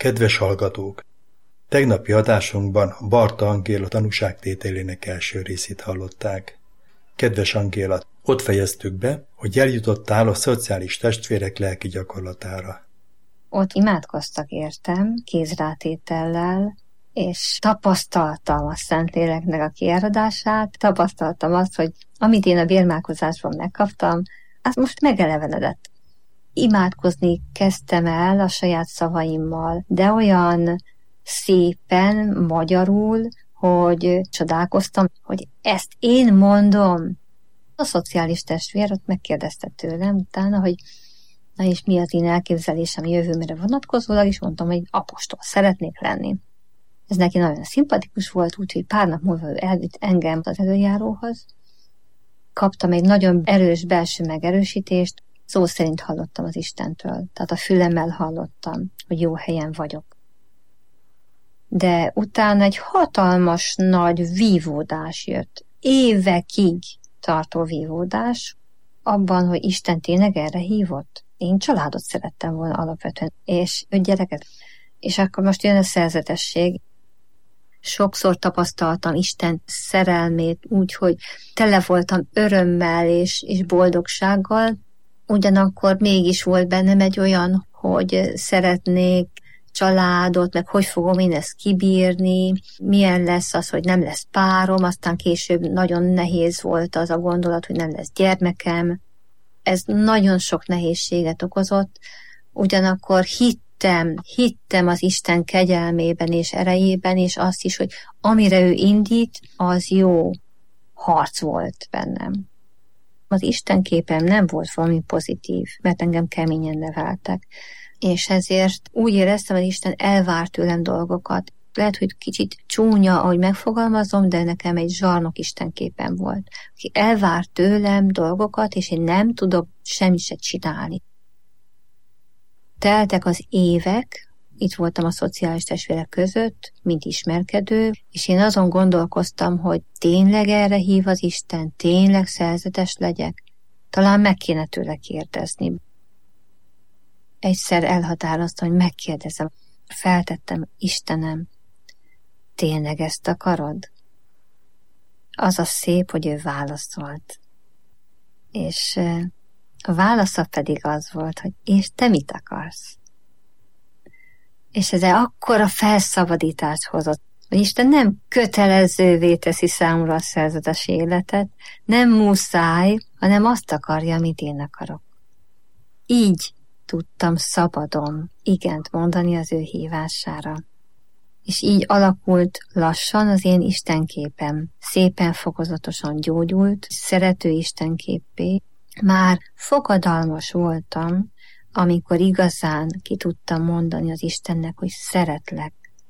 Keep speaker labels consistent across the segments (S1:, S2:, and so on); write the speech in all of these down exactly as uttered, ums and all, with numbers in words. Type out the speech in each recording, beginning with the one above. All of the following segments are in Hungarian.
S1: Kedves hallgatók! Tegnapi adásunkban Barta Angéla tanúságtételének első részét hallották. Kedves Angéla, ott fejeztük be, hogy eljutottál a szociális testvérek lelki gyakorlatára.
S2: Ott imádkoztak értem, kézrátétellel, és tapasztaltam a Szentléleknek a kiáradását, tapasztaltam azt, hogy amit én a bérmálkozásban megkaptam, az most megelevenedett. Imádkozni kezdtem el a saját szavaimmal, de olyan szépen, magyarul, hogy csodálkoztam, hogy ezt én mondom. A szociális testvér ott megkérdezte tőlem utána, hogy na és mi az én elképzelésem jövőmre vonatkozólag, és mondtam, hogy apostol szeretnék lenni. Ez neki nagyon szimpatikus volt, úgyhogy pár nap múlva ő elvitt engem az előjáróhoz. Kaptam egy nagyon erős belső megerősítést, szó szerint hallottam az Istentől, tehát a fülemmel hallottam, hogy jó helyen vagyok. De utána egy hatalmas nagy vívódás jött, évekig tartó vívódás, abban, hogy Isten tényleg erre hívott. Én családot szerettem volna alapvetően, és öt gyereket. És akkor most jön a szerzetesség. Sokszor tapasztaltam Isten szerelmét úgy, hogy tele voltam örömmel és, és boldogsággal, ugyanakkor mégis volt bennem egy olyan, hogy szeretnék családot, meg hogy fogom én ezt kibírni, milyen lesz az, hogy nem lesz párom, aztán később nagyon nehéz volt az a gondolat, hogy nem lesz gyermekem. Ez nagyon sok nehézséget okozott, ugyanakkor hittem, hittem az Isten kegyelmében és erejében, és azt is, hogy amire ő indít, az jó harc volt bennem. Az Isten képem nem volt valami pozitív, mert engem keményen neveltek. És ezért úgy éreztem, hogy Isten elvár tőlem dolgokat. Lehet, hogy kicsit csúnya, ahogy megfogalmazom, de nekem egy zsarnok Isten képem volt. Aki elvár tőlem dolgokat, és én nem tudok semmit se csinálni. Teltek az évek, itt voltam a szociális testvérek között, mint ismerkedő, és én azon gondolkoztam, hogy tényleg erre hív az Isten, tényleg szerzetes legyek. Talán meg kéne tőle kérdezni. Egyszer elhatároztam, hogy megkérdezem. Feltettem, Istenem, tényleg ezt akarod? Az a szép, hogy ő válaszolt. És a válasza pedig az volt, hogy és te mit akarsz? És ez akkora felszabadítást hozott, hogy Isten nem kötelezővé teszi számomra a szerzetes életet, nem muszáj, hanem azt akarja, amit én akarok. Így tudtam szabadon igent mondani az ő hívására. És így alakult lassan az én istenképem. Szépen fokozatosan gyógyult, szerető istenképé. Már fogadalmas voltam, amikor igazán ki tudtam mondani az Istennek, hogy szeretlek.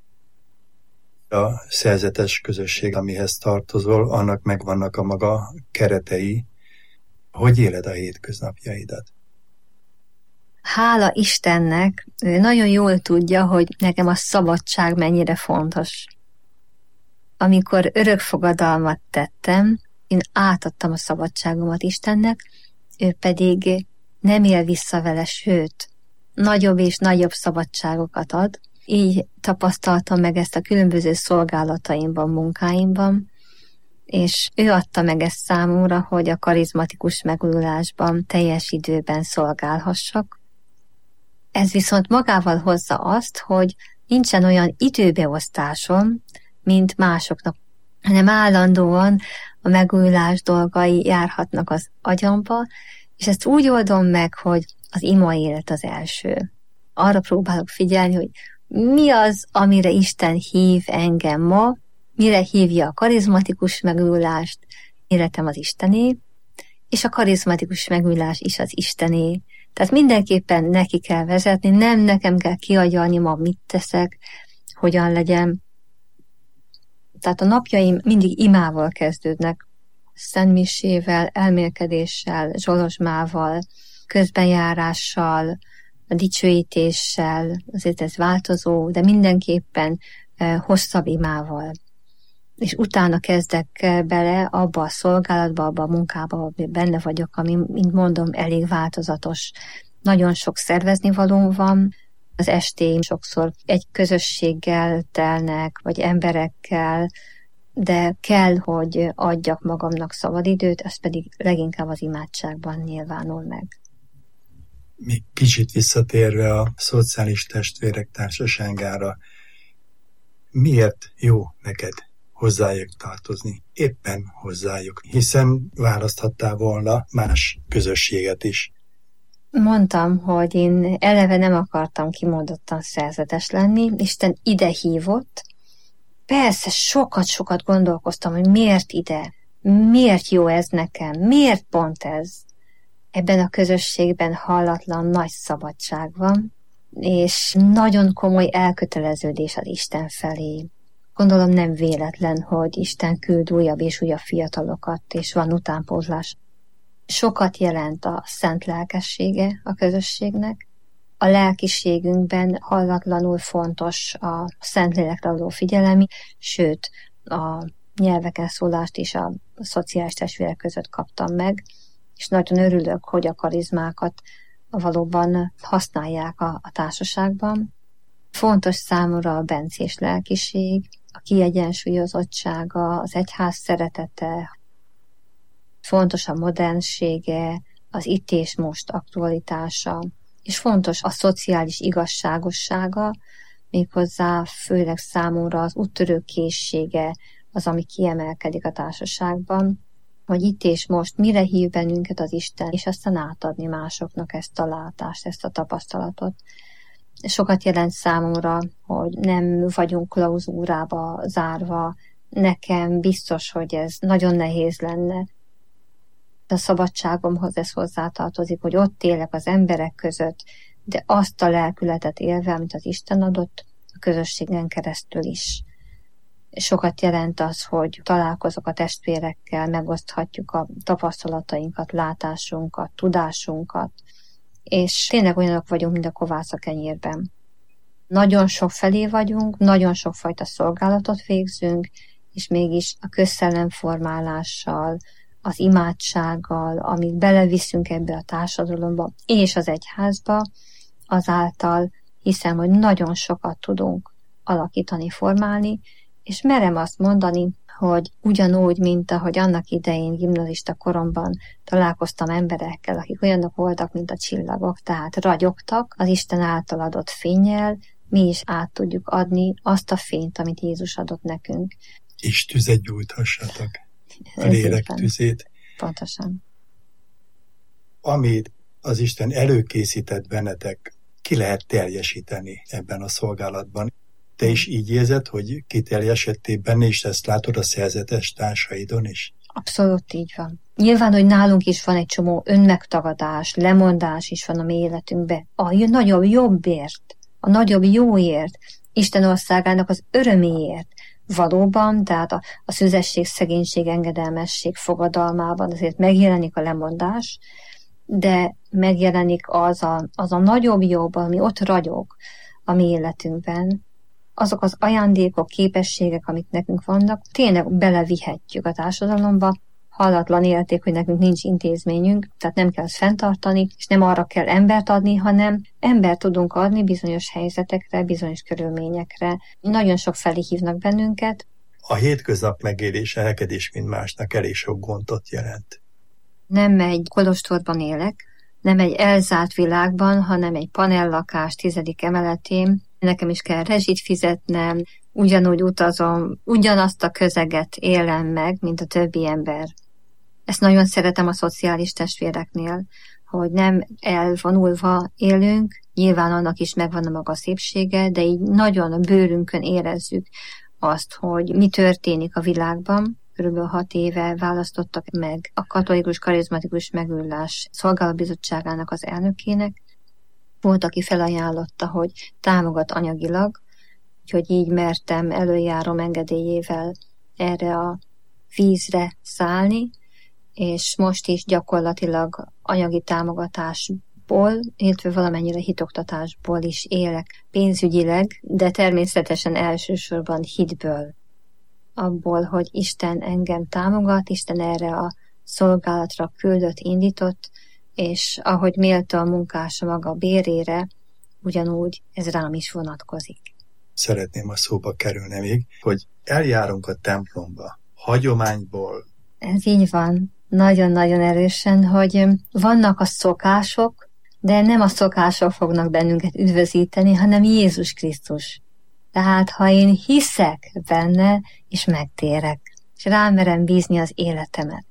S1: A szerzetes közösség, amihez tartozol, annak megvannak a maga keretei. Hogy éled a hétköznapjaidat?
S2: Hála Istennek, ő nagyon jól tudja, hogy nekem a szabadság mennyire fontos. Amikor örökfogadalmat tettem, én átadtam a szabadságomat Istennek, ő pedig nem él vissza vele, sőt, nagyobb és nagyobb szabadságokat ad. Így tapasztaltam meg ezt a különböző szolgálataimban, munkáimban, és ő adta meg ezt számomra, hogy a karizmatikus megújulásban teljes időben szolgálhassak. Ez viszont magával hozza azt, hogy nincsen olyan időbeosztásom, mint másoknak, hanem állandóan a megújulás dolgai járhatnak az agyamba, és ezt úgy oldom meg, hogy az ima élet az első. Arra próbálok figyelni, hogy mi az, amire Isten hív engem ma, mire hívja a karizmatikus megújulást, életem az Istené, és a karizmatikus megújulás is az Istené. Tehát mindenképpen neki kell vezetni, nem nekem kell kiagyalni ma, mit teszek, hogyan legyen. Tehát a napjaim mindig imával kezdődnek, szentmisével, elmélkedéssel, zsolozsmával, közbenjárással, a dicsőítéssel, azért ez változó, de mindenképpen eh, hosszabb imával. És utána kezdek bele abba a szolgálatba, abba a munkába, abban benne vagyok, ami, mint mondom, elég változatos. Nagyon sok szervezni valóm van, Az estéim sokszor egy közösséggel telnek, vagy emberekkel, de kell, hogy adjak magamnak szabadidőt, ez pedig leginkább az imádságban nyilvánul meg.
S1: Még kicsit visszatérve a szociális testvérek társaságára, miért jó neked hozzájuk tartozni, éppen hozzájuk, hiszen választhattál volna más közösséget is.
S2: Mondtam, hogy én eleve nem akartam kimondottan szerzetes lenni, Isten ide hívott. Persze sokat-sokat gondolkoztam, hogy miért ide, miért jó ez nekem, miért pont ez. Ebben a közösségben hallatlan nagy szabadság van, és nagyon komoly elköteleződés az Isten felé. Gondolom nem véletlen, hogy Isten küld újabb és újabb fiatalokat, és van utánpótlás. Sokat jelent a szent lelkessége a közösségnek. A lelkiségünkben hallatlanul fontos a Szentlélekre való figyelem, sőt, a nyelveken szólást is a szociális testvérek között kaptam meg, és nagyon örülök, hogy a karizmákat valóban használják a, a társaságban. Fontos számomra a bencés lelkiség, a kiegyensúlyozottsága, az egyház szeretete, fontos a modernsége, az itt és most aktualitása, és fontos a szociális igazságossága, méghozzá főleg számomra az úttörő készsége az, ami kiemelkedik a társaságban, hogy itt és most mire hív bennünket az Isten, és aztán átadni másoknak ezt a látást, ezt a tapasztalatot. Sokat jelent számomra, hogy nem vagyunk klauzúrába zárva, nekem biztos, hogy ez nagyon nehéz lenne. A szabadságomhoz ez hozzátartozik, hogy ott élek az emberek között, de azt a lelkületet élve, amit az Isten adott, a közösségen keresztül is. Sokat jelent az, hogy találkozok a testvérekkel, megoszthatjuk a tapasztalatainkat, látásunkat, tudásunkat, és tényleg olyanok vagyunk, mint a kovász a kenyérben. Nagyon sok felé vagyunk, nagyon sokfajta szolgálatot végzünk, és mégis a közszellemformálással, az imádsággal, amit beleviszünk ebbe a társadalomba és az egyházba, azáltal hiszem, hogy nagyon sokat tudunk alakítani, formálni, és merem azt mondani, hogy ugyanúgy, mint ahogy annak idején gimnazista koromban találkoztam emberekkel, akik olyanok voltak, mint a csillagok, tehát ragyogtak az Isten által adott fénnyel, mi is át tudjuk adni azt a fényt, amit Jézus adott nekünk.
S1: És tüzet gyújthassatok, a lélek tüzét.
S2: Pontosan.
S1: Amit az Isten előkészített bennetek, ki lehet teljesíteni ebben a szolgálatban. Te is így érzed, hogy kiteljesedtél benne, és ezt látod a szerzetes társaidon is?
S2: Abszolút így van. Nyilván, hogy nálunk is van egy csomó önmegtagadás, lemondás is van a mi életünkben. A nagyobb jobbért, a nagyobb jóért, Isten országának az öröméért. Valóban, tehát a, a szüzesség, szegénység, engedelmesség fogadalmában azért megjelenik a lemondás, de megjelenik az a, az a nagyobb jobb, ami ott ragyog a mi életünkben, azok az ajándékok, képességek, amik nekünk vannak, tényleg belevihetjük a társadalomba, hallatlan érték, hogy nekünk nincs intézményünk, tehát nem kell ezt fenntartani, és nem arra kell embert adni, hanem embert tudunk adni bizonyos helyzetekre, bizonyos körülményekre. Nagyon sok felé hívnak bennünket.
S1: A hétköznap megélése neked is, mint másnak elég sok gondot jelent.
S2: Nem egy kolostorban élek, nem egy elzárt világban, hanem egy panellakás tizedik emeletén. Nekem is kell rezsit fizetnem, ugyanúgy utazom, ugyanazt a közeget élem meg, mint a többi ember. Ezt nagyon szeretem a szociális testvéreknél, hogy nem elvonulva élünk, nyilván annak is megvan a maga szépsége, de így nagyon a bőrünkön érezzük azt, hogy mi történik a világban. Körülbelül hat éve választottak meg a Katolikus Karizmatikus Megújulás Szolgálatbizottságának az elnökének. Volt, aki felajánlotta, hogy támogat anyagilag, úgyhogy így mertem előjárom engedélyével erre a vízre szállni, és most is gyakorlatilag anyagi támogatásból, illetve valamennyire hitoktatásból is élek pénzügyileg, de természetesen elsősorban hitből. Abból, hogy Isten engem támogat, Isten erre a szolgálatra küldött, indított, és ahogy méltó a munkása maga bérére, ugyanúgy ez rám is vonatkozik.
S1: Szeretném a szóba kerülni még, hogy eljárunk a templomba, hagyományból.
S2: Ez így van, nagyon-nagyon erősen, hogy vannak a szokások, de nem a szokások fognak bennünket üdvözíteni, hanem Jézus Krisztus. Tehát ha én hiszek benne, és megtérek, és rámerem bízni az életemet.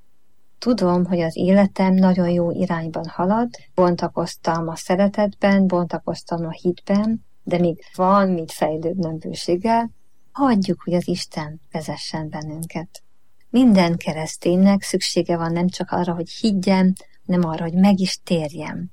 S2: Tudom, hogy az életem nagyon jó irányban halad, bontakoztam a szeretetben, bontakoztam a hitben, de még van mit fejlődnöm bőséggel, hagyjuk, hogy az Isten vezessen bennünket. Minden kereszténynek szüksége van nem csak arra, hogy higgyem, hanem arra, hogy meg is térjem.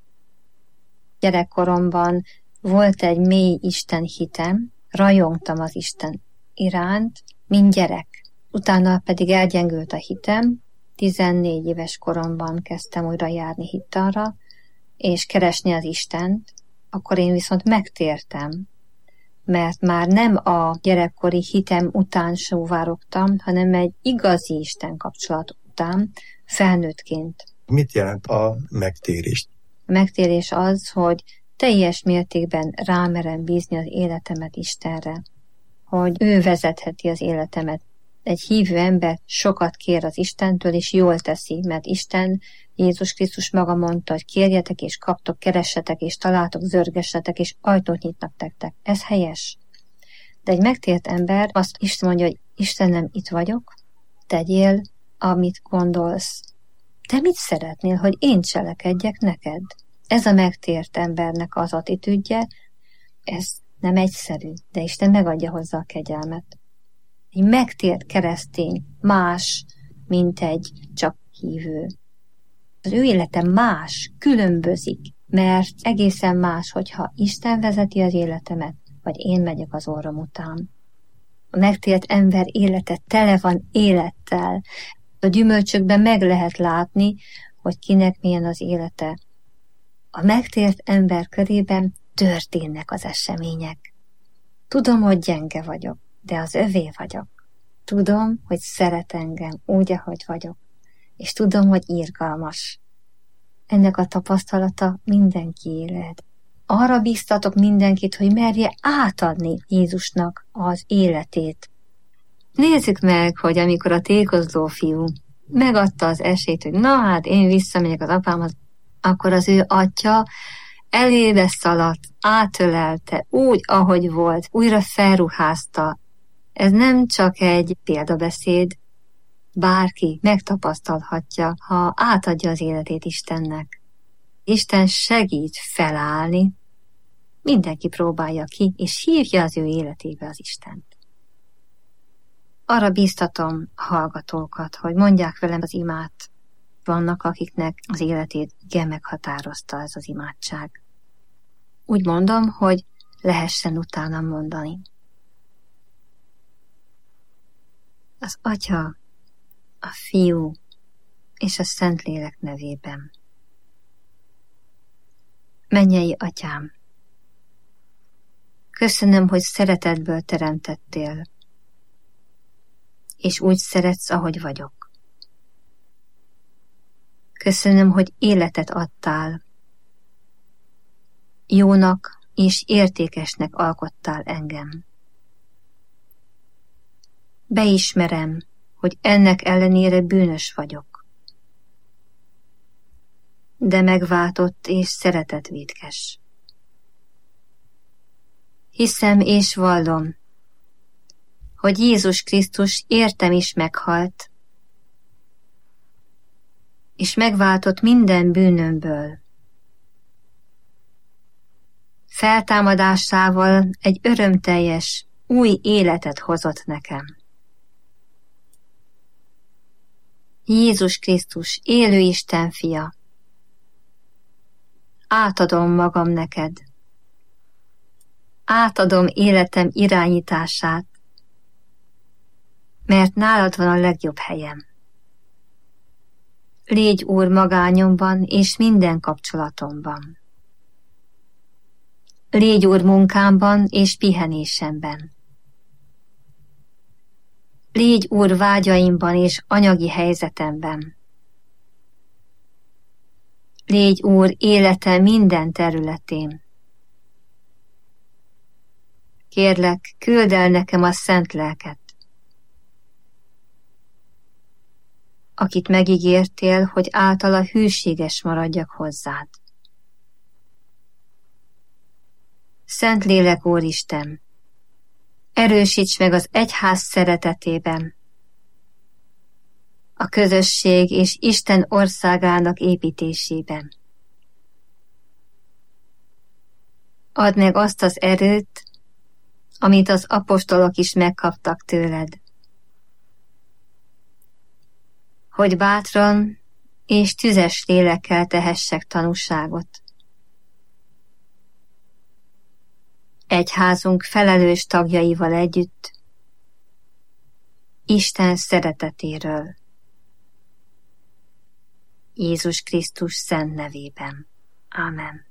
S2: Gyerekkoromban volt egy mély Isten hitem, rajongtam az Isten iránt, mint gyerek. Utána pedig elgyengült a hitem, tizennégy éves koromban kezdtem újra járni hittanra, és keresni az Istent, akkor én viszont megtértem, mert már nem a gyerekkori hitem után sóvárogtam, hanem egy igazi Isten kapcsolat után, felnőttként.
S1: Mit jelent a megtérés?
S2: A megtérés az, hogy teljes mértékben rámerem bízni az életemet Istenre, hogy ő vezetheti az életemet. Egy hívő ember sokat kér az Istentől, és jól teszi, mert Isten, Jézus Krisztus maga mondta, hogy kérjetek és kaptok, keressetek és találtok, zörgessetek és ajtót nyitnak nektek. Ez helyes. De egy megtért ember azt Isten mondja, hogy Istenem, itt vagyok, tegyél, amit gondolsz. Te mit szeretnél, hogy én cselekedjek neked? Ez a megtért embernek az attitűdje, ez nem egyszerű, de Isten megadja hozzá a kegyelmet. Egy megtért keresztény más, mint egy csak hívő. Az ő élete más, különbözik, mert egészen más, hogyha Isten vezeti az életemet, vagy én megyek az orrom után. A megtért ember élete tele van élettel. A gyümölcsökben meg lehet látni, hogy kinek milyen az élete. A megtért ember körében történnek az események. Tudom, hogy gyenge vagyok, de az övé vagyok. Tudom, hogy szeret engem úgy, ahogy vagyok, és tudom, hogy irgalmas. Ennek a tapasztalata mindenki lehet. Arra bíztatok mindenkit, hogy merje átadni Jézusnak az életét. Nézzük meg, hogy amikor a tékozló fiú megadta az esélyt, hogy na hát én visszamegyek az apámhoz, akkor az ő atya elébe szaladt, átölelte, úgy, ahogy volt, újra felruházta. Ez nem csak egy példabeszéd, bárki megtapasztalhatja, ha átadja az életét Istennek. Isten segít felállni, mindenki próbálja ki, és hívja az ő életébe az Istent. Arra bíztatom a hallgatókat, hogy mondják velem az imát. Vannak, akiknek az életét igen meghatározta ez az imádság. Úgy mondom, hogy lehessen utána mondani. Az Atya, a Fiú és a Szentlélek nevében. Mennyei Atyám, köszönöm, hogy szeretetből teremtettél, és úgy szeretsz, ahogy vagyok. Köszönöm, hogy életet adtál, jónak és értékesnek alkottál engem. Beismerem, hogy ennek ellenére bűnös vagyok, de megváltott és szeretetvétkes. Hiszem és vallom, hogy Jézus Krisztus értem is meghalt, és megváltott minden bűnömből. Feltámadásával egy örömteljes, új életet hozott nekem. Jézus Krisztus, élő Isten fia, átadom magam neked. Átadom életem irányítását, mert nálad van a legjobb helyem. Légy Úr magányomban és minden kapcsolatomban. Légy Úr munkámban és pihenésemben. Légy Úr vágyaimban és anyagi helyzetemben. Légy Úr életem minden területén. Kérlek, küldd el nekem a szent lelket, akit megígértél, hogy általa hűséges maradjak hozzád. Szent Lélek Úristen, erősíts meg az egyház szeretetében, a közösség és Isten országának építésében. Add meg azt az erőt, amit az apostolok is megkaptak tőled, hogy bátran és tüzes lélekkel tehessek tanúságot. Egyházunk felelős tagjaival együtt Isten szeretetéről. Jézus Krisztus szent nevében. Ámen.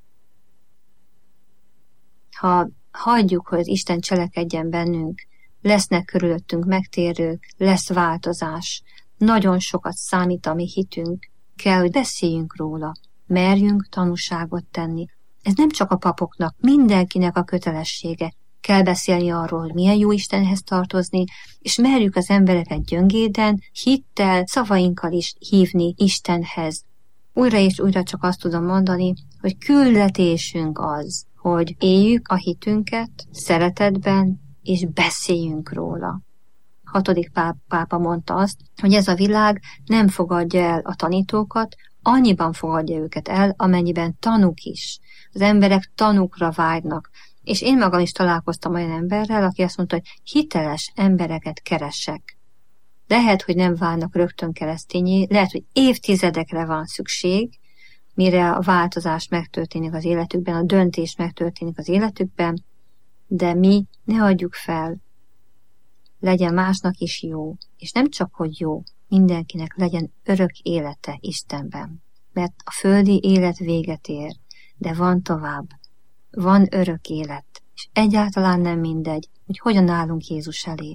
S2: Ha hagyjuk, hogy Isten cselekedjen bennünk, lesznek körülöttünk megtérők, lesz változás, nagyon sokat számít a mi hitünk, kell, hogy beszéljünk róla, merjünk tanúságot tenni. Ez nem csak a papoknak, mindenkinek a kötelessége. Kell beszélni arról, hogy milyen jó Istenhez tartozni, és merjük az embereket gyöngéden, hittel, szavainkkal is hívni Istenhez. Újra és újra csak azt tudom mondani, hogy küldetésünk az, hogy éljük a hitünket szeretetben, és beszéljünk róla. Hatodik pápa mondta azt, hogy ez a világ nem fogadja el a tanítókat, annyiban fogadja őket el, amennyiben tanúk is. Az emberek tanúkra vágynak, és én magam is találkoztam olyan emberrel, aki azt mondta, hogy hiteles embereket keresek. Lehet, hogy nem válnak rögtön keresztényé, lehet, hogy évtizedekre van szükség, mire a változás megtörténik az életükben, a döntés megtörténik az életükben, de mi ne adjuk fel. Legyen másnak is jó, és nem csak, hogy jó, mindenkinek legyen örök élete Istenben. Mert a földi élet véget ér, de van tovább, van örök élet, és egyáltalán nem mindegy, hogy hogyan állunk Jézus elé.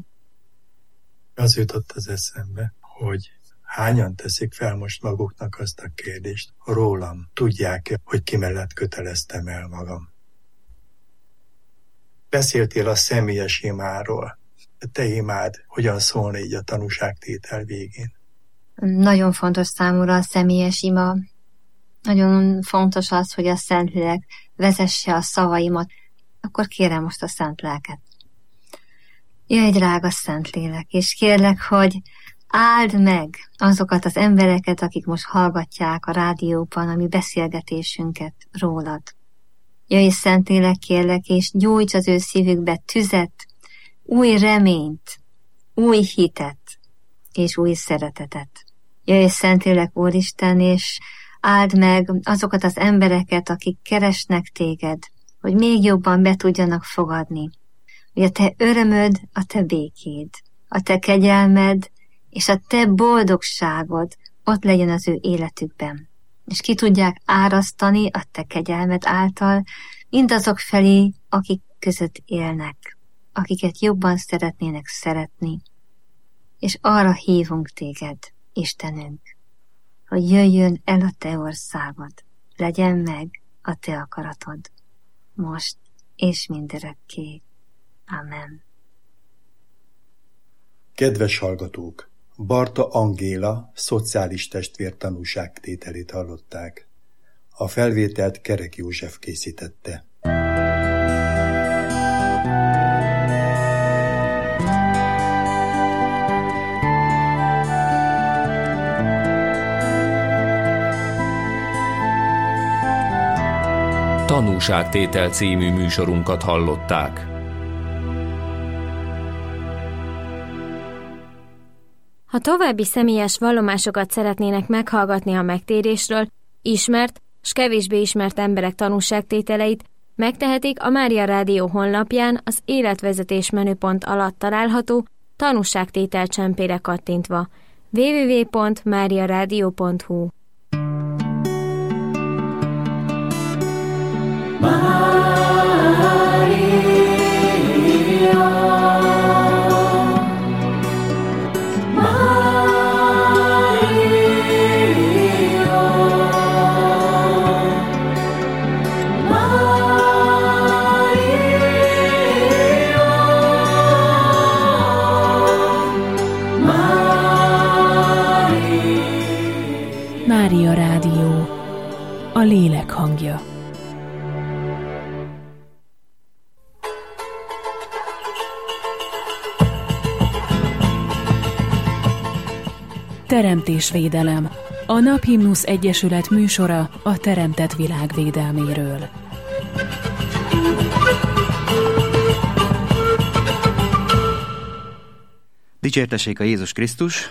S1: Az jutott az eszembe, hogy hányan teszik fel most maguknak azt a kérdést, rólam tudják-e, hogy ki mellett köteleztem el magam. Beszéltél a személyes imáról. Te imád hogyan szólna így a tanúságtétel végén?
S2: Nagyon fontos számomra a személyes ima. Nagyon fontos az, hogy a Szentlélek vezesse a szavaimat. Akkor kérem most a Szent Lelket. Jöjj, drága Szentlélek, és kérlek, hogy áld meg azokat az embereket, akik most hallgatják a rádióban a mi beszélgetésünket rólad. Jöjj, Szentlélek, kérlek, és gyújts az ő szívükbe tüzet, új reményt, új hitet és új szeretetet. Jöjj, Szentlélek, Úristen, és áld meg azokat az embereket, akik keresnek téged, hogy még jobban be tudjanak fogadni, hogy a te örömöd, a te békéd, a te kegyelmed és a te boldogságod ott legyen az ő életükben. És ki tudják árasztani a te kegyelmed által mindazok felé, akik között élnek, akiket jobban szeretnének szeretni. És arra hívunk téged, Istenünk, hogy jöjjön el a te országod, legyen meg a te akaratod, most és mindörökké. Amen.
S1: Kedves hallgatók! Barta Angéla szociális testvér tanúságtételét hallották. A felvételt Kerek József készítette.
S3: Tanúságtétel című műsorunkat hallották.
S4: Ha további személyes vallomásokat szeretnének meghallgatni a megtérésről, ismert s kevésbé ismert emberek tanúságtételeit, megtehetik a Mária Rádió honlapján az életvezetés menüpont alatt található tanúságtétel csempére kattintva. double-u double-u double-u pont mária rádió pont hu
S5: Mária Rádió, a lélek hangja. Teremtésvédelem, a Naphimnusz Egyesület műsora a teremtett világ védelméről.
S6: Dicsértessék a Jézus Krisztus!